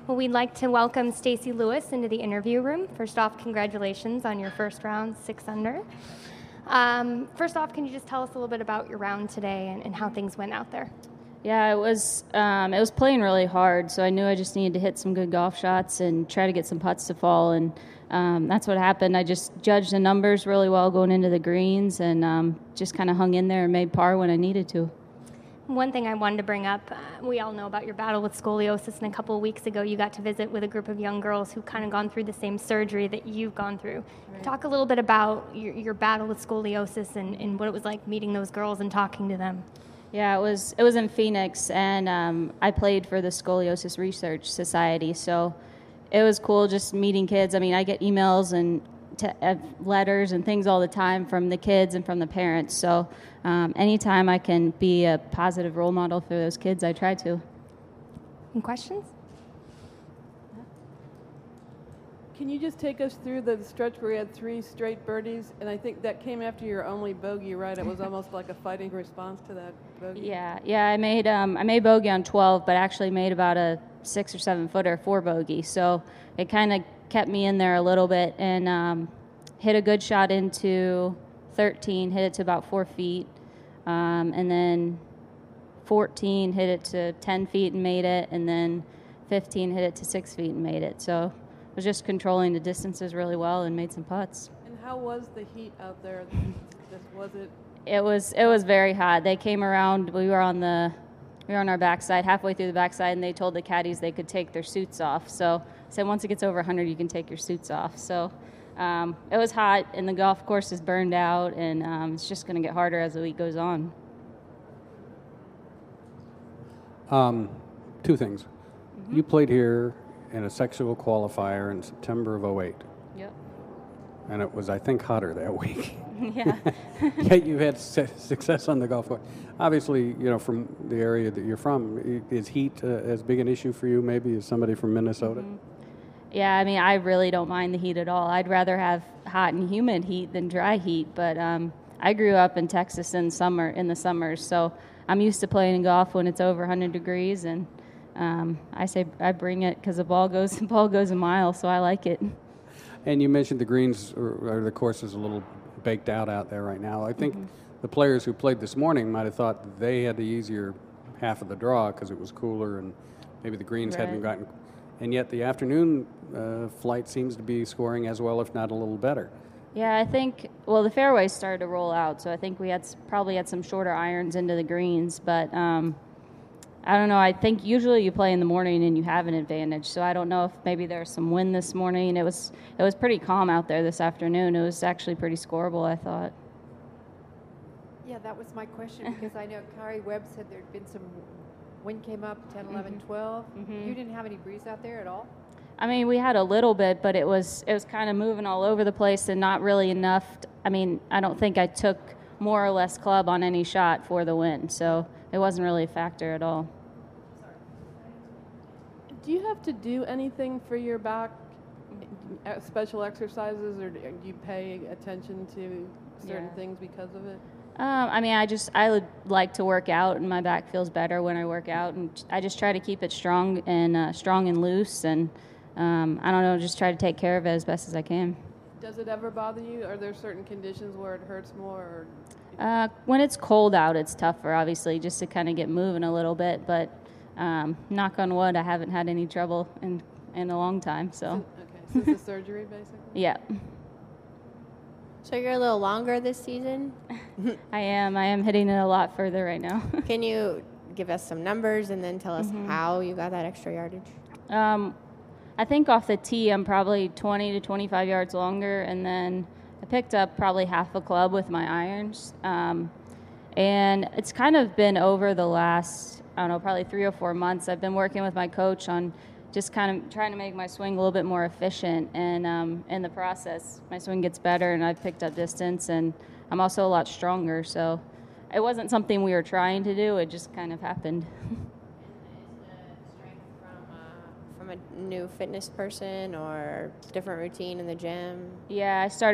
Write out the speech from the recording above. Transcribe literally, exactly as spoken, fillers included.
Well, we'd like to welcome Stacy Lewis into the interview room. First off, congratulations on your first round, six under. Um, first off, can you just tell us a little bit about your round today and, and how things went out there? Yeah, it was um, it was playing really hard, so I knew I just needed to hit some good golf shots and try to get some putts to fall, and um, that's what happened. I just judged the numbers really well going into the greens and um, just kind of hung in there and made par when I needed to. One thing I wanted to bring up, uh, we all know about your battle with scoliosis, and a couple of weeks ago you got to visit with a group of young girls who kind of gone through the same surgery that you've gone through. Right. Talk a little bit about your, your battle with scoliosis and, and what it was like meeting those girls and talking to them. Yeah, it was it was in Phoenix, and um, I played for the Scoliosis Research Society, so it was cool just meeting kids. I mean, I get emails and t- uh, letters and things all the time from the kids and from the parents, so um, anytime I can be a positive role model for those kids, I try to. Any questions? Can you just take us through the stretch where you had three straight birdies? And I think that came after your only bogey, right? It was almost like a fighting response to that bogey. Yeah, yeah. I made um, I made bogey on twelve, but actually made about a six or seven footer for bogey. So it kind of kept me in there a little bit, and um, hit a good shot into thirteen, hit it to about four feet, um, and then fourteen hit it to ten feet and made it, and then fifteen hit it to six feet and made it. So was just controlling the distances really well and made some putts. And how was the heat out there? Just was it? It was it was very hot. They came around. We were on the we were on our backside, halfway through the backside, and they told the caddies they could take their suits off. So I said once it gets over one hundred, you can take your suits off. So um, it was hot, and the golf course is burned out, and um, it's just going to get harder as the week goes on. Um, two things. Mm-hmm. You played here in a sexual qualifier in September of oh eight. Yep. And it was, I think, hotter that week. Yeah. Yet you've had su- success on the golf course. Obviously, you know, from the area that you're from, is heat uh, as big an issue for you maybe as somebody from Minnesota? Mm-hmm. Yeah, I mean, I really don't mind the heat at all. I'd rather have hot and humid heat than dry heat, but um, I grew up in Texas in summer in the summers, so I'm used to playing golf when it's over one hundred degrees, and Um, I say I bring it because the ball goes the ball goes a mile, so I like it. And you mentioned the greens or, or the course is a little baked out out there right now. I think Mm-hmm. the players who played this morning might have thought that they had the easier half of the draw because it was cooler and maybe the greens Right. hadn't gotten. And yet the afternoon uh, flight seems to be scoring as well, if not a little better. Yeah, I think well the fairways started to roll out, so I think we had s- probably had some shorter irons into the greens, but. Um, I don't know. I think usually you play in the morning and you have an advantage. So I don't know if maybe there's some wind this morning. It was it was pretty calm out there this afternoon. It was actually pretty scoreable, I thought. Yeah, that was my question because I know Kari Webb said there'd been some wind came up ten, eleven, Mm-hmm. twelve. Mm-hmm. You didn't have any breeze out there at all? I mean, we had a little bit, but it was it was kind of moving all over the place and not really enough. t- I mean, I don't think I took more or less club on any shot for the wind, so it wasn't really a factor at all. Do you have to do anything for your back, uh, special exercises, or do you pay attention to certain Yeah. things because of it? Um, I mean, I just I would like to work out, and my back feels better when I work out, and I just try to keep it strong and uh, strong and loose, and um, I don't know, just try to take care of it as best as I can. Does it ever bother you? Are there certain conditions where it hurts more? Or Uh, when it's cold out, it's tougher, obviously, just to kind of get moving a little bit. But um, knock on wood, I haven't had any trouble in in a long time. So okay, since the surgery, basically. yeah, So you're a little longer this season. I am. I am hitting it a lot further right now. Can you give us some numbers and then tell us Mm-hmm. how you got that extra yardage? Um, I think off the tee, I'm probably twenty to twenty-five yards longer, and then I picked up probably half a club with my irons. Um, and it's kind of been over the last, I don't know, probably three or four months. I've been working with my coach on just kind of trying to make my swing a little bit more efficient. And um, in the process, my swing gets better, and I've picked up distance, and I'm also a lot stronger. So it wasn't something we were trying to do. It just kind of happened. From a new fitness person or different routine in the gym? Yeah, I started